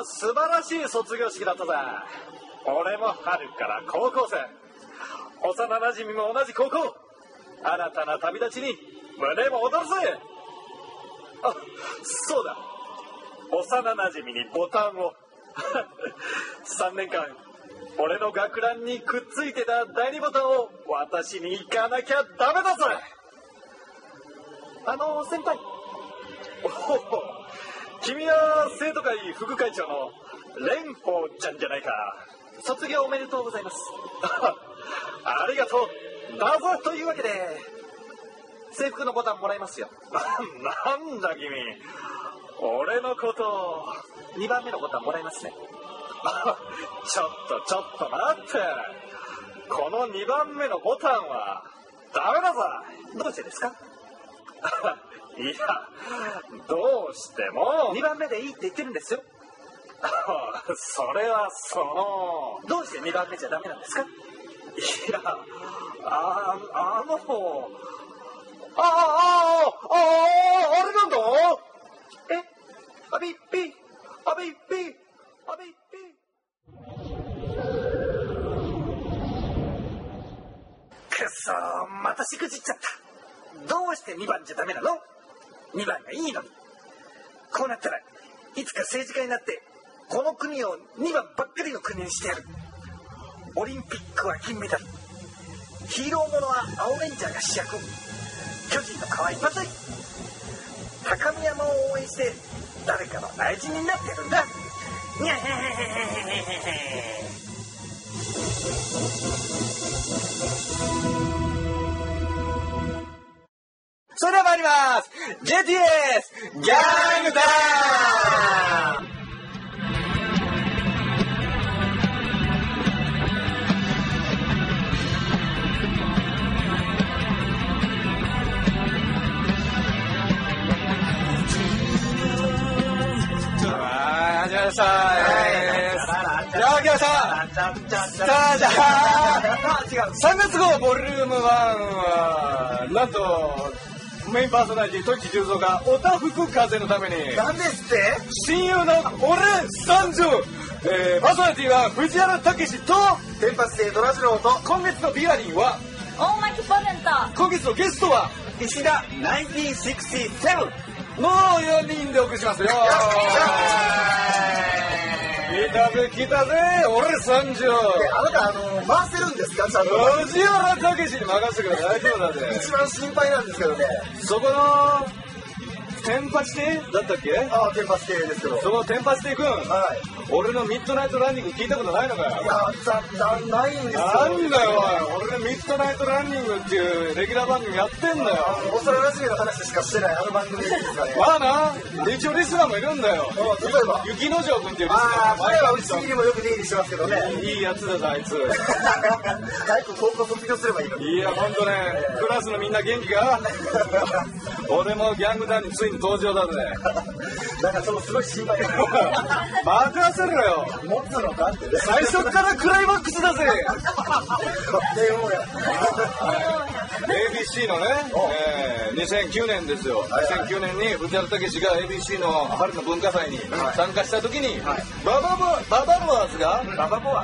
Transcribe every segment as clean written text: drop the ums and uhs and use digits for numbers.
素晴らしい卒業式だったぜ。俺も春から高校生、幼なじみも同じ高校、新たな旅立ちに胸も躍るぜ。あ、そうだ、幼なじみにボタンを3年間俺の学ランにくっついてた第2ボタンを私に行かなきゃダメだぜ。先輩、君は生徒会副会長の蓮舫ちゃんじゃないか。卒業おめでとうございます。ありがとう。だぞ。というわけで制服のボタンもらいますよ。なんだ君、俺のこと2番目のボタンもらいますね。ちょっと待って、この2番目のボタンはダメだぞ。どうしてですか？いや、どうしても2番目でいいって言ってるんですよ。それはどうして2番目じゃダメなんですか？いや、あれなんだ？アビッピー。くそー、またしくじっちゃった。どうして2番じゃダメなの？2番がいいのに。こうなったらいつか政治家になってこの国を2番ばっかりの国にしてやる。オリンピックは金メダル、ヒーローものは青レンジャーが主役、巨人の川井一発、高見山を応援して誰かの愛人になってやるんだ。にゃへへへへへ。それでは参ります。 JTS ギャングタウン。始まりました。じゃあ来ました。じゃあ3月号ボリューム1はなんとメインパーソナリティ戸木重蔵がおたふく風邪のために、 なんですって？ 親友の俺三条、パーソナリティは藤原武と天発性ドラジローと今月のビアリンは大巻ポテント。 今月のゲストは石田1967 の4人でお送りしますよ。来たぜ俺三条。 あなた回せるんですか？ちゃんと藤原武に任せてください。大丈夫だぜ。 一番心配なんですけどね。 そこの天八亭だったっけ？ ああ、天発系ですけど。 その天八亭くん、 はい。 俺のミッドナイトランニング聞いたことないのかよ。 いや、ないんですよ。 なんだよおい、俺のミッドナイトランニングっていうレギュラー番組やってんだよ。 幼馴染の話しかしてない番組ですかね。 まあな、一応リスナーもいるんだよ。 例えば雪之丞君っていうリスナー。 彼はうちにもよく出入りしてますけどね。 いいやつだぞあいつ。 早く高校卒業すればいいのに。 いやほんとね、クラスのみんな元気か？俺もギャング団についに登場だぜ。 なんかすごい心配だ。 任せろよ。 持つのかってね。 最初からクライマックスだぜ。ABC のね、2009年ですよ。2009年に藤原武が ABC の春の文化祭に参加した時に、ババロワーズがババンボ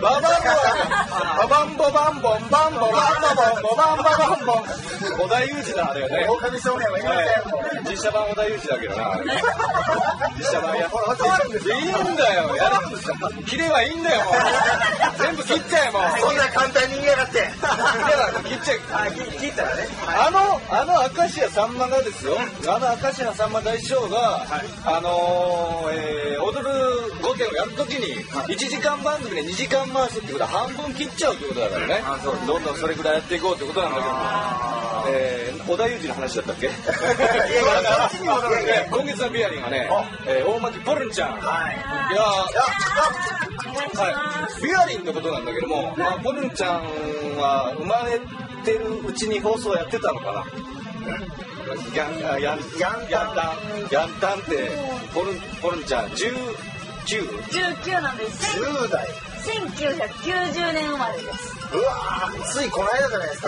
バンボンバンボバンボバンボバンババンボン、織田裕二だあれよね。 狼少年はいません。 実写版織田裕二だけどな。実写版やいいんだよ。やるキレはいいんだよ。もう全部切っちゃえ。もうそんな簡単に言いやがって。 切っちゃえ。 切ったらね。 あの明石家さんまがですよ、あの明石家さんま大師匠が、踊る御殿をやるときに1時間番組で2時間回すってことは半分切っちゃうってことだからね。どんどんそれぐらいやっていこうってことなんだけど、織田裕二の話だったっけ？今月のビアリンがね、大巻ポルンちゃん。ビアリンのことなんだけども、ポルンちゃんは生まれてるうちに放送やってたのかな。ヤンタンってポルンちゃん19 なんです。 10代。 1990年生まれです。 うわー、ついこの間じゃないですか。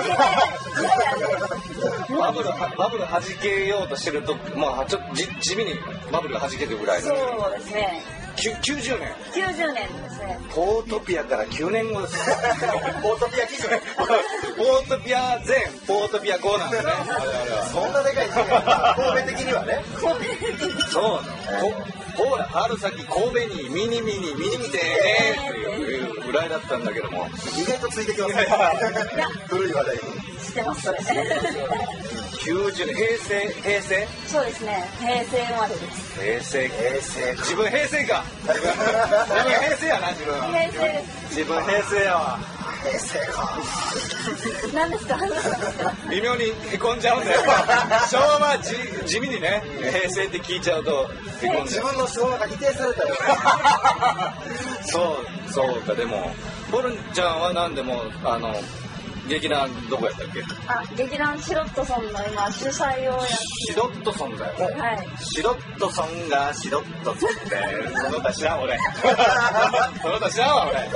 バブル弾けようとしてると、まあちょっと地味にバブルが弾けてるぐらいの。 そうですね。 90年。 90年ですね。 ポートピアから9年後です。 ポートピア基準。 ポートピア前、ポートピア後なんですね。 そんなでかい事件。神戸的にはね。 そうほら春先神戸に見に来てねっていうぐらいだったんだけども、 意外とついてきますね。古い話題に。 知ってますそれ。 90年、平成そうですね。平成生まれです。 平成自分平成か。自分平成やな、自分平成です。 自分平成やわ。 平成か。 何ですか。 微妙にへこんじゃうんだよ。昭和地味にね、平成って聞いちゃうとへこんじゃう。 自分の昭和が否定されたよ。 そうか。でもボルンちゃんは何でも劇団どこやったっけ？ 劇団シロットソンの今主催をやって。 シロットソンだよ。 はい。 シロットソンがシロットソンってその他知らん俺。その他知らんわ俺。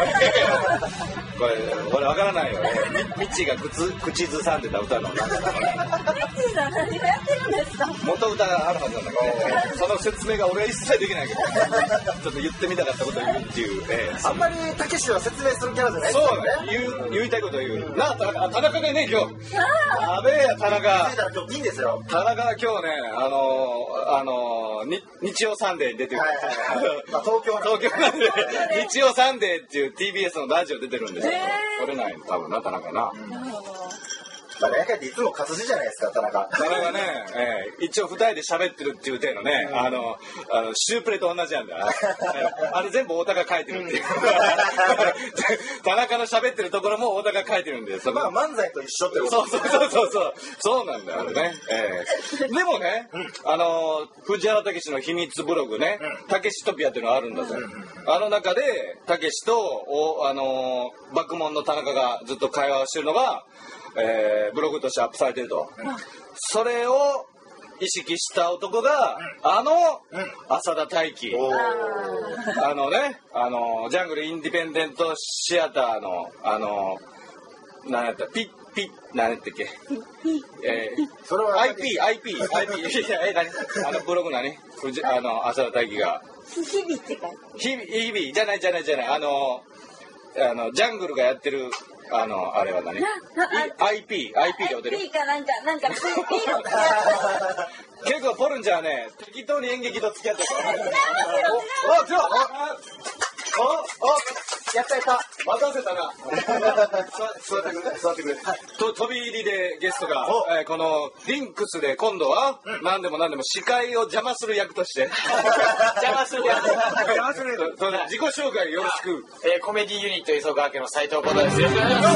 これわからないよね。ミッチーが口ずさんでた歌のなんだろうね。 ミッチーさん何がやってるんですか。 元歌があるはずなんだけど、その説明が俺は一切できないけど、ちょっと言ってみたかったことを言うっていう。 あんまりたけしは説明するキャラじゃないですそうよね。 言いたいことを言う。なあ、田中がね、今日。やべえや、田中。 今日いいんですよ。 田中が今日ね、日曜サンデーに出てる。 東京なんで、日曜サンデーっていう TBS のラジオ出てるんですよ。これない多分な、田中な。 まあね、いつも活字じゃないですか、田中。 田中ね、一応二人で喋ってるっていう体のね、シュープレと同じなんだ。あれ全部太田が書いてるっていう。田中の喋ってるところも太田が書いてるんで、 まあ漫才と一緒ってこと。 そうなんだよね。でもね、藤原武史の秘密ブログね、たけしトピアっていうのがあるんだぜ。あの中でたけしと爆問の田中がずっと会話をしてるのが。ブログとしてアップされてると、それを意識した男が浅田大輝、ジャングルインディペンデントシアターの何やった何やったっけそれは IP ブログ何浅田大輝が日々って書いて日々じゃないジャングルがやってるあれは何 IP で踊る IP かなんか P の結構ポルンちゃんはね適当に演劇と付き合ってるやった待たせたな。座ってくれ。飛び入りでゲストがこのリンクスで今度は何でも司会を邪魔する役として邪魔する役自己紹介よろしく。 コメディユニット磯川家の斉藤幸太です。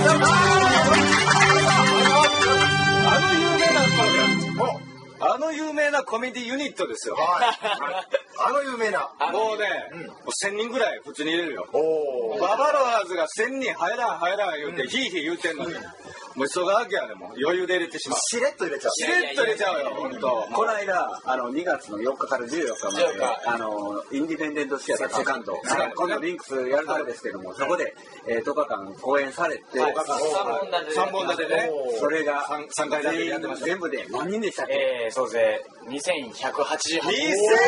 あの有名なコメディユニットですよ。 有名な。 もうね、1000人ぐらい普通に入れるよ。ババロアーズが1000人入らん言うて、ヒーヒー言うてんのに。もう磯川家はね、もう余裕で入れてしまう。 しれっと入れちゃう。 しれっと入れちゃうよ、本当。 この間、2月の4日から14日まで、インディペンデントシアターセカンド、今度リンクスやるとこですけども、そこで10日間公演されて、 3本立てね。 それが 3回だけやってました。 全部で何人でしたっけ？ そうですね、2188人。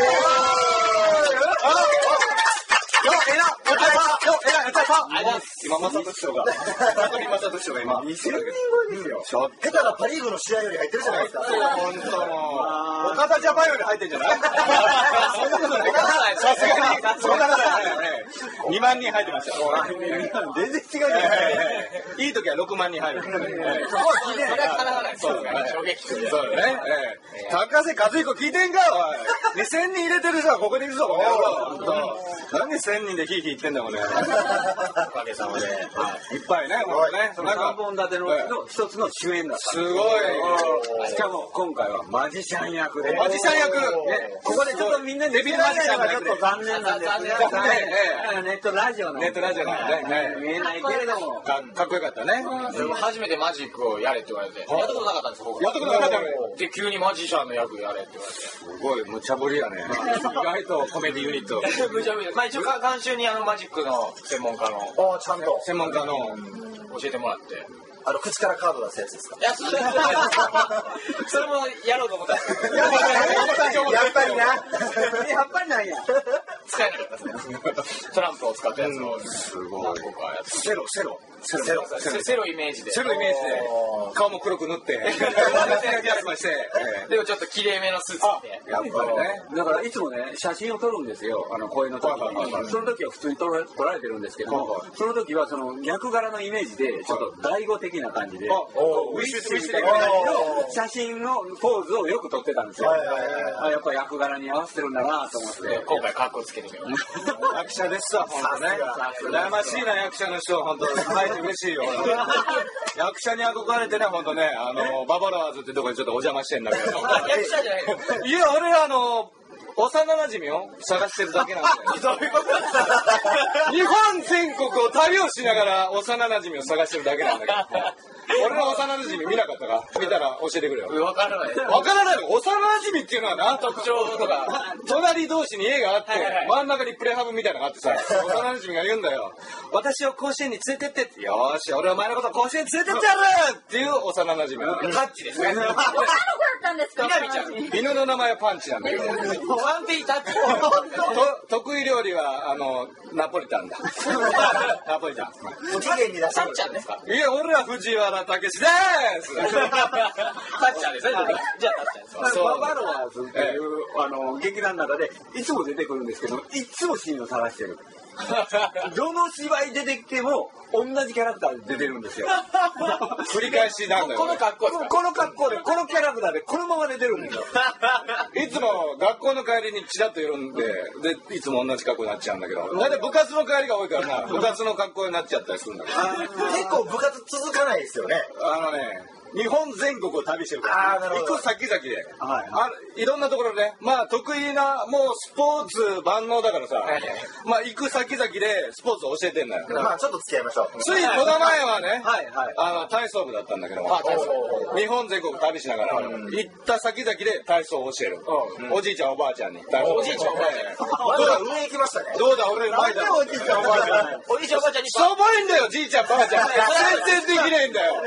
今正俊師匠が今 2000人超えですよ。下手なパリーグの試合より入ってるじゃないですか。 本当もう岡田ジャパンより入ってんじゃない？そんなことない。さすがにそんなことない。2万人入ってました。 全然違うじゃない。 いい時は6万人入る。 それはかなわない。そうだね。衝撃。 そうだね。高瀬和彦聞いてんかおい。2000人入れてる人はここでいるぞ。何で1000人でヒーヒー言ってんだもんね。 おかげさまで。 いっぱいね、もうね。 3本立ての一つの主演だった。 すごい。 しかも今回はマジシャン役で。 マジシャン役。 ここでちょっとみんなデビューマジシャンの役で。 ちょっと残念なんですね。ネットラジオなんで見えないけれどもかっこよかったね。 初めてマジックをやれって言われて、やったことなかったんです僕。 やったことなかったよ。 で急にマジシャンの役やれって言われて。 すごい無茶ぶりやね。意外とコメディユニット。 無茶ぶり。まあ一応監修にマジックの専門家のちゃんと専門家の教えてもらって。 口からカード出すやつですか？ いや、それもやろうと思ったんですけど。 やっぱりな。 やっぱりなんや。 使えなかったですね。トランプを使ったやつをすごい。 何個かやってセロセロイメージで。 セロイメージで顔も黒く塗ってでもちょっと綺麗めのスーツ着て。 やっぱりね。だからいつもね、写真を撮るんですよ。公演の時に。その時は普通に撮られてるんですけども、その時はその逆柄のイメージで、ちょっと大悟的な感じで、ウィッシュ的な感じの写真のポーズをよく撮ってたんですよ。やっぱ役柄に合わせてるんだなと思って。 今回カッコつけてみよう。 役者ですわ、本当ね。羨ましいな、役者の人、本当会えて嬉しいよ。役者に憧れてね、本当ね、ババロワーズってとこにちょっとお邪魔してんだけど。 役者じゃないの？ いや、俺幼馴染を探してるだけなんで。 どういうこと？ 日本全国を旅をしながら幼馴染を探してるだけなんだけど。俺の幼馴染見なかったか？見たら教えてくれよ。 わからない。 わからないの？幼馴染っていうのはな、 特徴とか。 隣同士に家があって、真ん中にプレハブみたいなのがあってさ、幼馴染が言うんだよ。私を甲子園に連れてってって。よーし、俺はお前のこと甲子園に連れてってやるっていう幼馴染。 タッチですね。 女の子だったんですか？ みなみちゃん。 犬の名前はパンチなんだけど。 ワンピータッチ。 得意料理はナポリタンだ。ナポリタン。 無期限に出してタッチャーですか？ いや、俺は藤原武史でーす。 タッチャーですね。じゃあタッチャーです。 ババロワーズっていう劇団の中でいつも出てくるんですけど、いつもシーンを探してる。どの芝居出てきても同じキャラクターで出てるんですよ。 繰り返しなんだよ。 この格好ですか？ この格好でこのキャラクターでこのまま出てるんですよ。 いつも学校の帰りにチラッと寄るんで、いつも同じ格好になっちゃうんだけど、だいたい部活の帰りが多いからな、部活の格好になっちゃったりするんだけど。 結構部活続かないですよね。 日本全国を旅してるから、行く先々で、いろんなところでね、まあ得意なもうスポーツ万能だからさ、まあ行く先々でスポーツを教えてんだよ。 まあちょっと付き合いましょう。 ついこの前はね、体操部だったんだけど、日本全国旅しながら行った先々で体操を教える。おじいちゃんおばあちゃんに。 おじいちゃんおばあちゃん。 上行きましたね。 どうだ俺うまいだろ。 おじいちゃんおばあちゃん。 おじいちゃんおばあちゃんに。 しょぼいんだよじいちゃんばあちゃん。全然できねえんだよ。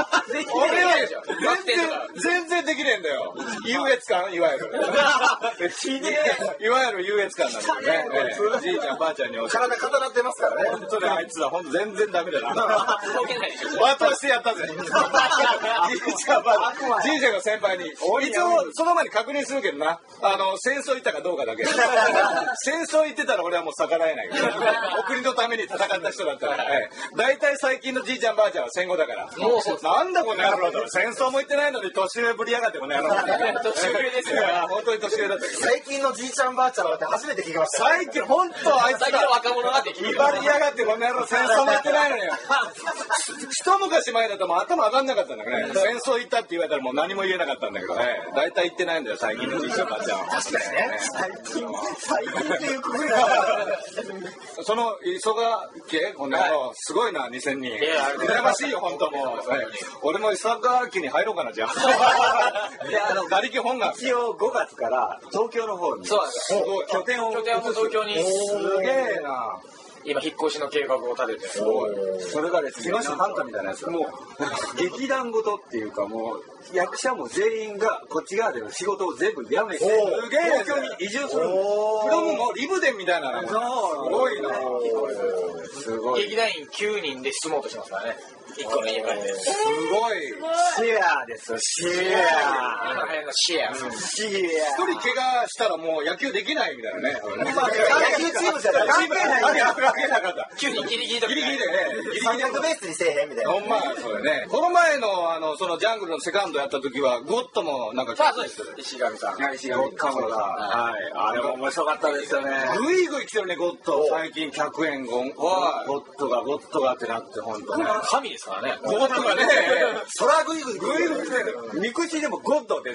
全然できねえんだよ。優越感いわゆる。いわゆる優越感なんだよね。じいちゃんばあちゃんに体固なってますからね。 本当にあいつは本当全然ダメだな。 動けないでしょ。 罵倒してやったぜ。じいちゃんばあちゃん。じいちゃんが先輩に。一応その前に確認するけどな。戦争行ったかどうかだけ。戦争行ってたら俺はもう逆らえないから。お国のために戦った人だったら。大体最近のじいちゃんばあちゃんは戦後だから。もうなんだこの野郎だ。戦争も行ってないのに年上ぶりやがってこの野郎。 年上ですよ。 本当に年上だったけど。 最近のじいちゃんばあちゃんは初めて聞きました。 最近本当あいつ最近の若者ができる。 威張りやがってこの野郎戦争も行ってないのに。一昔前だともう頭上がんなかったんだからね。戦争行ったって言われたらもう何も言えなかったんだけどね。大体行ってないんだよ最近のじいちゃんばあちゃんは。 確かにね。最近っていうくくりが。 その磯川家この野郎すごいな2000人。羨ましいよ本当もう。俺も磯川家に入ろうかなじゃあ。馬力本願。 一応5月から東京の方にそうなんですよ。 拠点を東京に。 すげえな。 今引っ越しの計画を立てて。 それがですね、 東野ハンタみたいなやつ。 もう劇団ごとっていうかもう役者も全員がこっち側での仕事を全部やめて東京に移住する。 フロムもリブデンみたいな。すごいな。 すごい。 劇団員9人で住もうとしますからね。1個の家帰って。 すごい。 シェアですよ、シェア。 今流行りのシェア。 シェア。 一人怪我したらもう野球できないみたいなね。 野球チームじゃない。 関係なかった。 9人ギリギリとギリギリでね。 三角ベースにせえへんみたいな。 ほんまそうだね。この前のそのジャングルのセカンドやった時はゴッドもなんか。 そうです。石上さん。 石上カモが。はい。あれも面白かったですよね。 ぐいぐい来てるねゴッド。最近100円ゴッドがってなって本当ね。 神ですからね。 ゴッドがね。 そらグイグイぐいぐい来てる。 みくじでもゴッドです。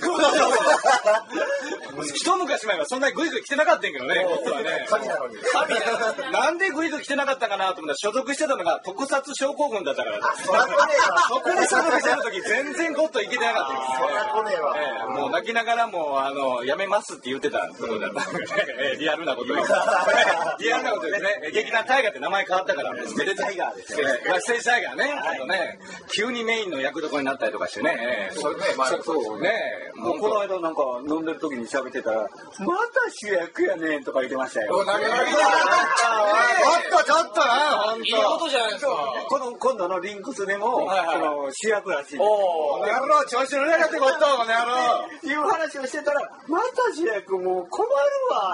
一昔前はそんなにグイグイ来てなかったんけどねゴッドはね。 神なのに。 なんでグイグイ来てなかったかなと思ったら所属してたのが特撮症候群だったから。 そらねそこで所属してる時全然然ゴッドいけてなかったです。 そりゃ来ねえわ。 もう泣きながらもやめますって言ってたところだったので、リアルなことです。リアルなことですね。劇団タイガーって名前変わったからね。 ステージタイガーですよ。 ステージタイガーね。ちょっとね、急にメインの役どころになったりとかしてね。 それね、まあそうね。 もうこの間なんか飲んでる時に喋ってたら、また主役やねんとか言ってましたよ。 ちょっとな、本いいことじゃないですか。 今度のリンクスでも、主役らしい。 この野郎、調子乗りやがってこっと、この野郎。 いう話をしてたら、また主役もう困るわって。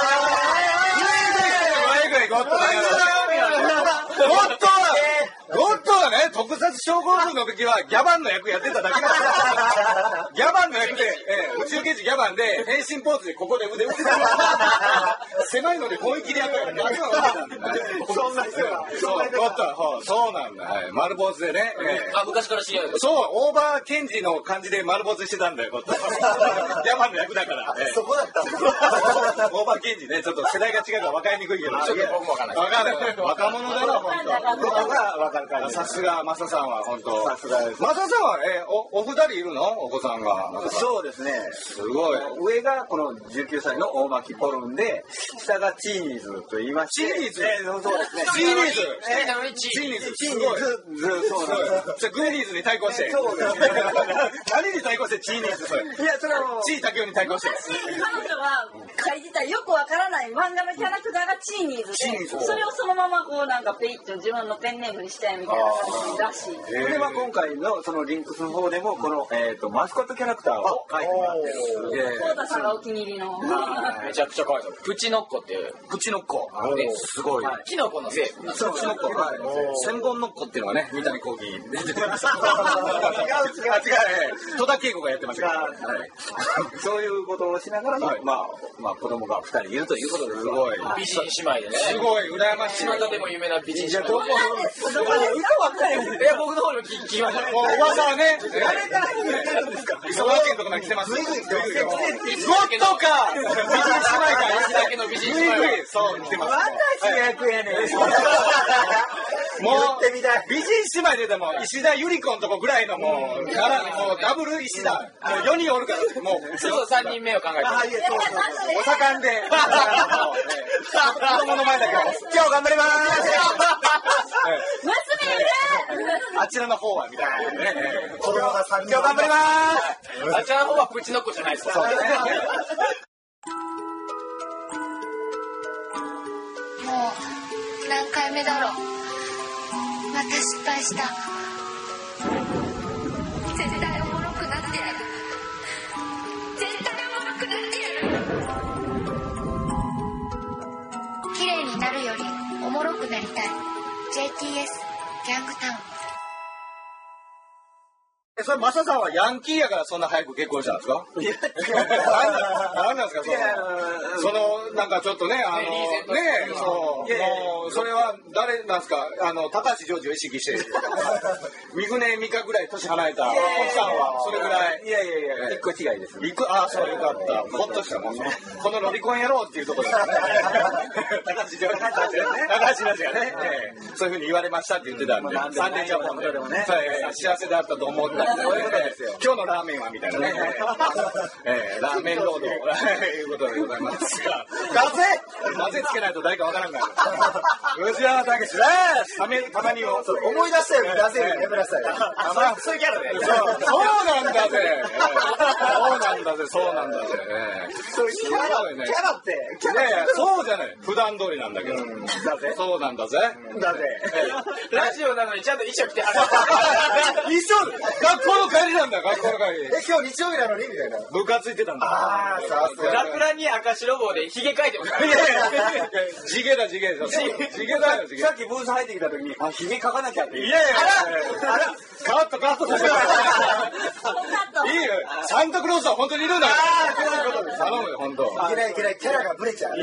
ゴッドはね、特撮症候群の時はギャバンの役やってただけなんですよ。ギャバンの役で、宇宙刑事ギャバンで変身ポーズでここで腕打ってた。狭いので本気でやったから逆は打ってたんだ。 そんな人が。 そう、ゴッドは、そうなんだ。丸坊主でね。 昔から知り合いです。 そう、オーバーケンジの感じで丸坊主してたんだよ、ゴッド。ギャバンの役だから。 そこだったんだ。 オーバーケンジね、ちょっと世代が違うから分かりにくいけど。 ちょっと僕も分かんない。 分かんない。若者だろ、本当。 わかる感じ。 さすがマサさんは本当。 さすがです。 マサさんはお二人いるの？お子さんが。 そうですね。 すごい。 上がこの19歳の大巻ポルンで、下がチーニーズと言いまして。 チーニーズ。 そうですね。 チーニーズ。 チーニーズ。 チーニーズ。すごい。 そうなんです。 じゃグーニーズに対抗して。 そうですね。 何に対抗してチーニーズそれ。 いやそれはもう。 チータキオに対抗して。 彼女が書いてたよくわからない漫画のキャラクターがチーニーズで、それをそのままこうなんかペイッと自分のペンネームにしたいみたいな感じらしい。 これは今回のそのリンクスの方でもこのマスコットキャラクターを書いてもらってる。 コウタさんがお気に入りの。 めちゃくちゃ可愛いです。プチノッコっていう。 プチノッコ。すごい。 キノコの成分。 そう、プチノッコ。千本ノッコっていうのはね、三谷幸喜出てました。違う。戸田恵子がやってましたから。 そういうことをしながら、まあ子供が2人いるということです。 すごい。 美人姉妹でね。 すごい、羨ましい。 巷でも有名な美人姉妹。 どこ僕の方にも聞きました。 噂はね、 誰から聞いてるんですか？ 磯川県とかに来てます。ゴッドか美人姉妹か石だけの美人姉妹。 そう、来てます。 また主役やねん。 もう、美人姉妹ででも、石田ゆり子のとこぐらいのもうダブル石田。もう4人おるから、もう。 ちょっと3人目を考えて。 お盛んで。子供の前だけど、今日頑張ります。あちらの方はみたいなね。 子供が3人。 今日頑張ります。 あちらの方はプチノッコじゃないですか。 もう何回目だろう。また失敗した。絶対おもろくなってやる。絶対おもろくなってやる。綺麗になるよりおもろくなりたい。 JTS ギャングタウン。 それマサさんはヤンキーやからそんな早く結婚したんですか？何なんですかそのなんかちょっとねそうもうそれは誰なんですか高橋ジョージを意識して三船美香ぐらい年離れた奥さんはそれぐらいいや一個違いです。 ああそうよかったほっとしたもんねこのロリコンやろうっていうところだね高橋ジョージがねそういうふうに言われましたって言ってたんでサンデージャポンで幸せだったと思った今日のラーメンはみたいなねラーメンロードいうことでございますがなぜつけないと誰かわからんから藤原武史ですたまに思い出したように出せるやめなさい。 そういうキャラでそうなんだぜそうなんだぜそういうキャラってそうじゃない普段通りなんだけどそうなんだぜラジオなのにちゃんと衣装着て学校の帰りなんだ学校の帰り今日日曜日なのにみたいな部活行ってたんだラクラに赤白棒でヒゲ描いてます地毛だよさっきブース入ってきた時にヒゲ描かなきゃっていやカットさせていいよサンタクロースは本当にいるんだ頼むよ本当いけないキャラがブレちゃうおい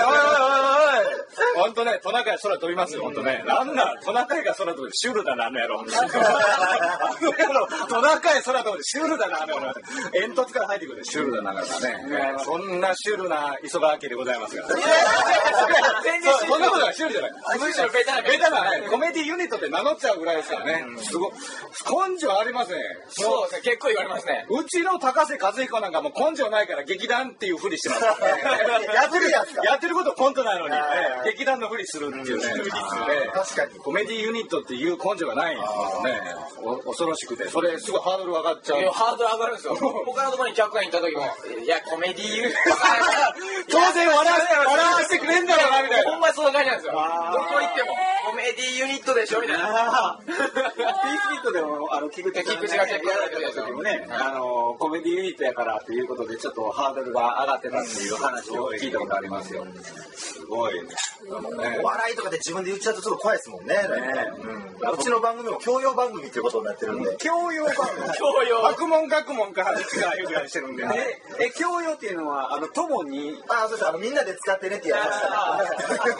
本当ねトナカイ空飛びますよ本当ねなんだトナカイが空飛ぶシュールだなあの野郎トナ高い空飛ぶでシュールだな、煙突から入ってくるシュールだなからね。そんなシュールな磯川家でございますが。 全然そんなことはシュールじゃない。 むしろベタなベタなね、コメディユニットって名乗っちゃうぐらいですからね。すごい。根性ありますね。 そうですね、結構言われますね。 うちの高瀬和彦なんかもう根性ないから劇団っていうふりしてます。 やってるやつか。 やってることコントなのに、劇団のふりするっていうね。 確かに。 コメディユニットっていう根性がないんですね。恐ろしくて、それすごいハードル上がっちゃう。 ハードル上がるんですよ。他のところに客が行った時も、いや、コメディユニット。 当然笑わせてくれんだろうな、みたいな。 ほんまにそんな感じなんですよ。どこ行っても、コメディユニットでしょみたいな。 ピースピットでも、菊池が結構やられてる時もね、コメディユニットやからっていうことで、ちょっとハードルが上がってたっていう話を聞いたことありますよ。 すごいね。 お笑いとかで自分で言っちゃうとちょっと怖いですもんね。うちの番組も教養番組っていうことになってるんで。 教養番組。 教養。 学問からうちが言うぐらいしてるんで。 教養っていうのは、友に、 そうです。みんなで使ってねってやりました。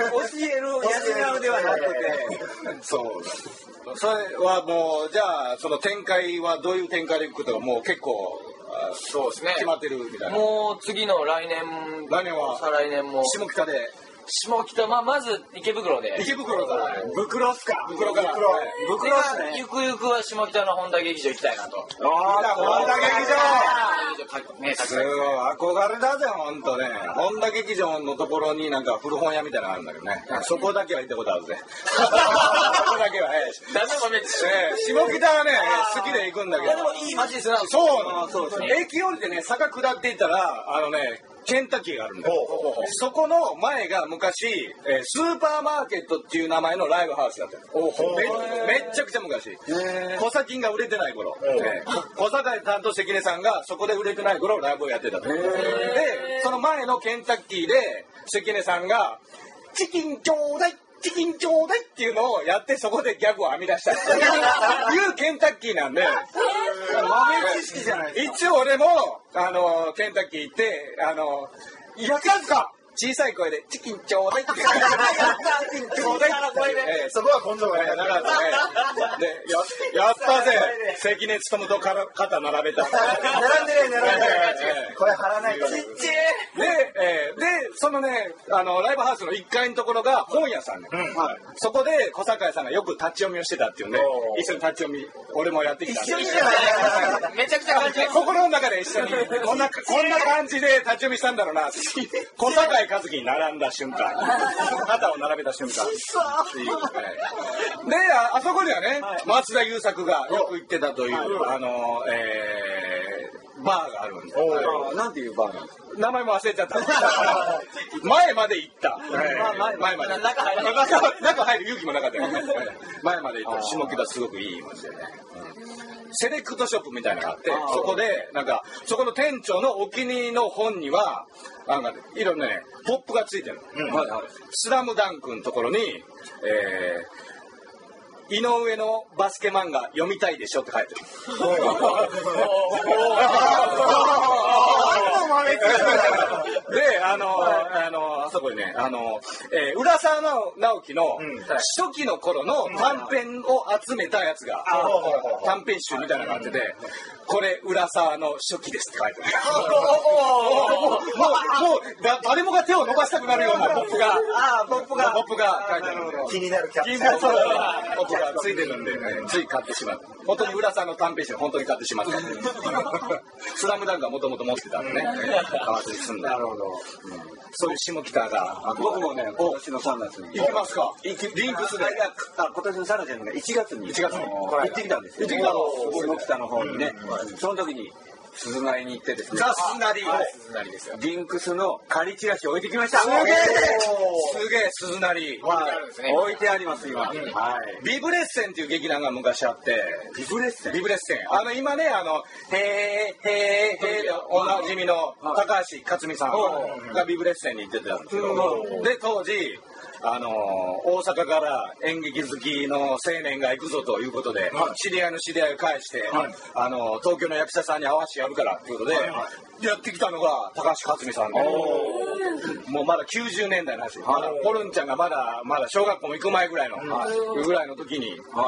教える、やるではなくて、 そう。それはもう、じゃあ、その展開はどういう展開でいくことがもう結構、 そうですね。 決まってるみたいな。 もう次の来年は、 再来年も。 下北で。 下北、まず池袋で。 池袋から。 袋っすか。 袋から。 袋っすね。 ゆくゆくは下北の本田劇場行きたいなと。 本田劇場ね、 すごい憧れだぜ、ほんとね。本田劇場のところになんか古本屋みたいなのあるんだけどね。そこだけは行ったことあるぜ。そこだけはね。下北はね、好きで行くんだけど。 でもいい街ですな。 そう。駅降りてね、坂下っていったら、ケンタッキーがあるんだよ。そこの前が昔、スーパーマーケットっていう名前のライブハウスだったよ。めっちゃくちゃ昔。小崎が売れてない頃。小堺担当関根さんがそこで売れてない頃ライブをやってたと。で、その前のケンタッキーで関根さんが、チキンちょうだいっていうのをやってそこでギャグを編み出したっていうケンタッキーなんで豆知識じゃないですか。 一応俺もケンタッキー行ってやったんすか小さい声でチキンちょうだいってチキンちょうだいってそこは根性がなかったね。 でやったぜ関根勤と肩並べた並んでねこれ貼らないとね。 でそのねライブハウスの1階のところが本屋さんね、そこで小堺さんがよく立ち読みをしてたっていうんで一緒に立ち読み俺もやってきた一緒にじゃないめちゃくちゃ感じ心の中で一緒にこんな感じで立ち読みしたんだろうな小堺一樹に並んだ瞬間肩を並べた瞬間っていう、であそこにはね松田優作がよく行ってたというバーがあるんでなんていうバーなんですか。 名前も忘れちゃった前まで行った前まで中入る勇気もなかったよね前まで行った下北すごくいい街でねセレクトショップみたいなのがあってそこでなんかそこの店長のお気に入りの本にはなんかいろんなねポップがついてるスラムダンクのところに井上のバスケ漫画読みたいでしょって書いてるであそこにね浦沢直樹の初期の頃の短編を集めたやつが短編集みたいなのがあっててこれ浦沢の初期ですって書いてあるもう誰もが手を伸ばしたくなるようなポップが書いてある気になるキャッチャーポップがついてるんでつい買ってしまった本当に浦沢の短編集本当に買ってしまったスラムダンクはもともと持ってたんでね買わずに済んだ。なるほど。そういう下北が僕もね今年の3月に行きますか。リンクスで今年の3月に1月に行ってきたんですよ。下北の方にね。その時に鈴なりに行ってですね。 ザ・鈴なりですよ。リンクスの仮チラシ置いてきました。すげえ鈴なり置いてあります今。 ビブレッセンっていう劇団が昔あってビブレッセン今ねへーおなじみの高橋克実さんがビブレッセンに行ってたんですけどで当時大阪から演劇好きの青年が行くぞということで、知り合いの知り合いを返して、東京の役者さんに合わせてやるからということで、やってきたのが高橋克実さんで、もうまだ90年代の話、ポルンちゃんがまだ小学校も行く前ぐらいの時に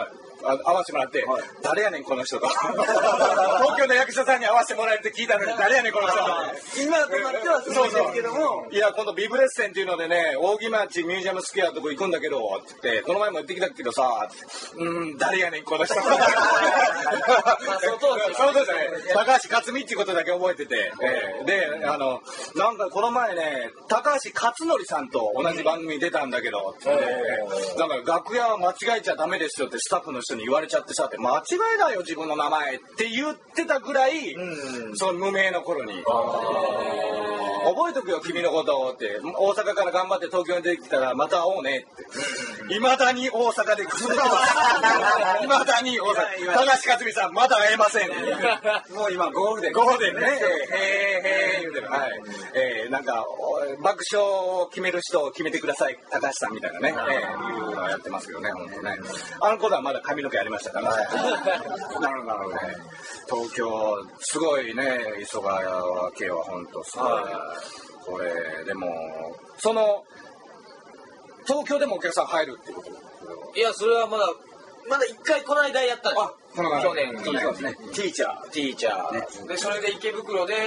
会わせてもらって誰やねんこの人と東京の役者さんに会わせてもらえるって聞いたのに誰やねんこの人と今となってはそうですけども、 いや今度ビブレッセンっていうのでね扇町ミュージアムスクエアのとこ行くんだけどって言ってこの前も行ってきたけどさ誰やねんこの人その当時ね高橋克実っていうことだけ覚えてて、でなんかこの前ね高橋克典さんと同じ番組に出たんだけどって言ってなんか楽屋は間違えちゃダメですよってスタッフの人に言われちゃってさって間違えだよ自分の名前って言ってたぐらいその無名の頃に覚えとくよ君のことって大阪から頑張って東京に出てきたらまた会おうねっていまだに大阪でくすぶってますいまだに大阪高橋克実さんまだ会えませんもう今ゴールデンね言うてるはいなんか爆笑を決める人を決めてください高橋さんみたいなねいうのをやってますけどね本当ねあの頃はまだ髪の毛ありましたからなるほどね東京すごいね磯ヶ谷系は本当すごいこれでもその東京でもお客さん入るってこといやそれはまだ一回この間やったんですよ去年そうですね。 ティーチャーでそれで池袋で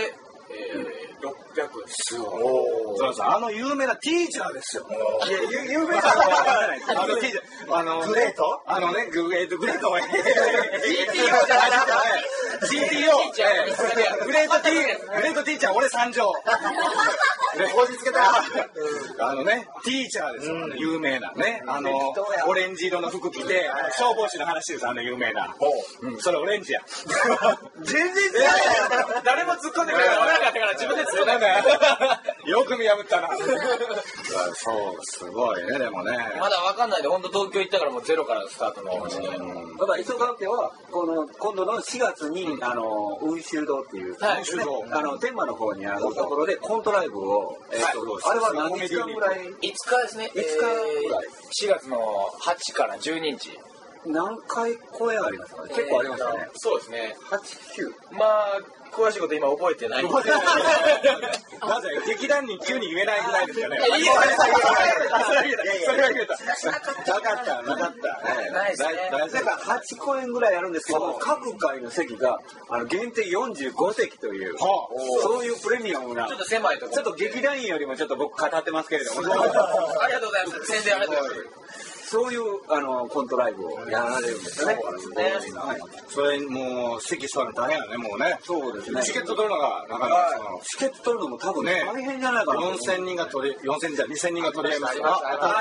600 すごいあの有名なティーチャーですよいや有名なのは分からないです。 あのティーチャーグレートグレート GTO じゃなくて GTO グレートティーチャー俺参上こじつけたティーチャーですよ有名なねオレンジ色の服着て消防士の話です有名なそれオレンジや全然誰も突っ込んでくれなかったから自分で突っ込んでよく見破ったなそうすごいねでもねまだ分かんないで本当東京行ったからもうゼロからスタートの話でただ磯川家は今度の4月に雲州堂っていう天満の方にあるところでコントライブをあれは何日間ぐらい 5日ですね 5日ぐらい 4月の8から12日何回公演ありますかね結構ありますよねそうですね 8、9 まあ詳しいこと今覚えてないなぜ劇団に急に言えないぐらいですよねいやそれは言えたなかったないですねだから8公演ぐらいあるんですけど各回の席が限定45席というそういうプレミアムなちょっと狭いとこちょっと劇団員よりもちょっと僕語ってますけれどもありがとうございます宣伝ありがとうございますそういうコントライブをやられるんですよね。 それもう席座るの大変やねもうねそうですね。 チケット取るのがなかなかチケット取るのも多分大変じゃないかな。 4000人が取り4000じゃ2000人が取り合いますあ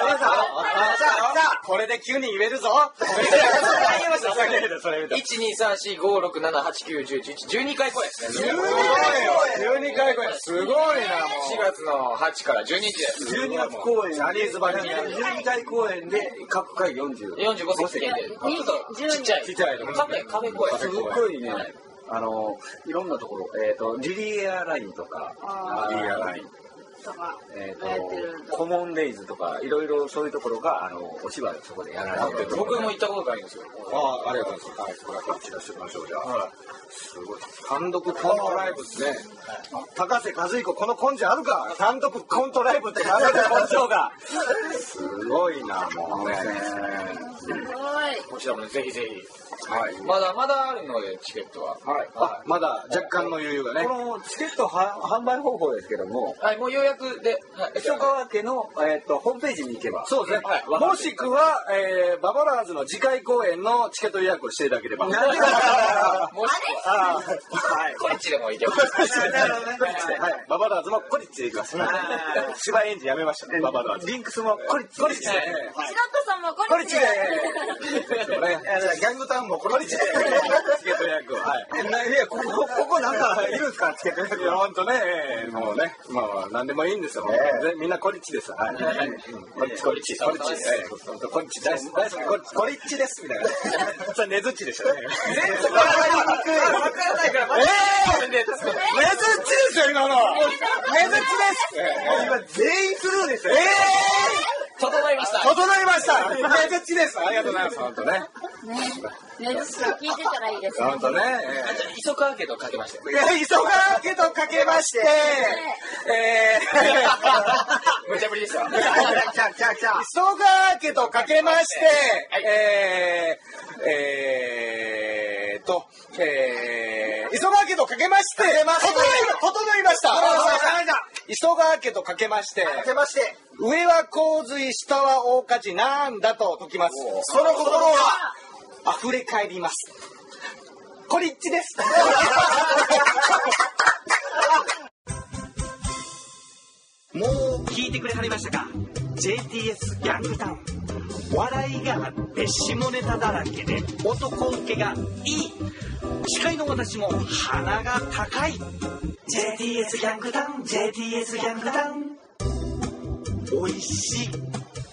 これで9人言えるぞ 123456789101112回公演ですね 12回公演すごいなもう 4月の8から12日です 12月公演ジャニーズ版に 12回公演で各回45席でちょっとちっちゃいカフェ公演すごいねいろんなところリリーエアラインとかリリーエアラインとかコモンデイズとかいろいろそういうところがお芝居をそこでやられてる僕も行ったことないんですよありがとうございますこれはこっち出しておきましょうじゃあすごい単独コントライブですね高瀬和彦この根性あるか単独コントライブって何だ根性がすごいなもうねすごいこちらもねぜひぜひはいまだあるのでチケットはまだ若干の余裕がねこのチケット販売方法ですけどもはいもう予約で磯川家のホームページに行けばそうですねもしくはババラーズの次回公演のチケット予約をしていただければもしくはコリッチでも行けますはいババラーズもコリッチで行きます芝居演じやめましたババラーズリンクスもコリッチコリッチで白戸さんもこれコリッチでギャングタウンもコリッチでチケット予約をいやここなんかいるんですかチケット予約いや本当ねもうねまあ何でもいいんですよみんなコリッチですコリッチコリッチ大好きコリッチですみたいなそれねずっちでしたね分からないからねずっちですよ今のねずっちです今全員スルーですよ整いましたねずっちですありがとうございます本当ねねずっと聞いてたらいいですね本当ね磯川家とかけまして磯川家とかけまして無茶ぶりですよ。 来た。 磯川家とかけまして、磯川家とかけまして、整いました。磯川家とかけまして、上は洪水、下は大火事、なんだと解きます。 その心は溢れ返ります。コリッチです。 もう聞いてくれはりましたか？ JTS ギャングタウン、笑いがあって下ネタだらけで男受けがいい。司会の私も鼻が高い。 JTS ギャングタウン、 JTS ギャングタウン、おいしい